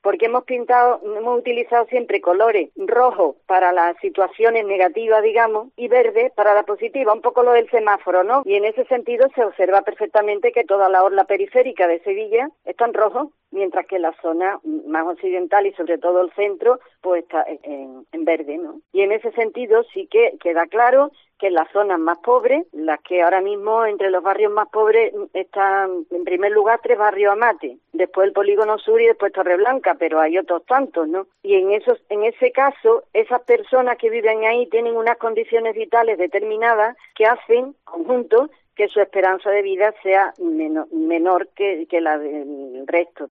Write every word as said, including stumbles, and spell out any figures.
porque hemos pintado, hemos utilizado siempre colores rojos para las situaciones negativas, digamos, y verde para la positiva, un poco lo del semáforo, ¿no? Y en ese sentido se observa perfectamente que toda la orla periférica de Sevilla está en rojo, mientras que la zona más occidental y sobre todo el centro, pues está en, en verde, ¿no? Y en ese sentido sí que queda claro que en las zonas más pobres, las que ahora mismo entre los barrios más pobres están en primer lugar tres barrios Amate, después el Polígono Sur y después Torreblanca, pero hay otros tantos, ¿no? Y en esos, en ese caso, esas personas que viven ahí tienen unas condiciones vitales determinadas que hacen, conjunto, que su esperanza de vida sea menor, menor que, que la del resto.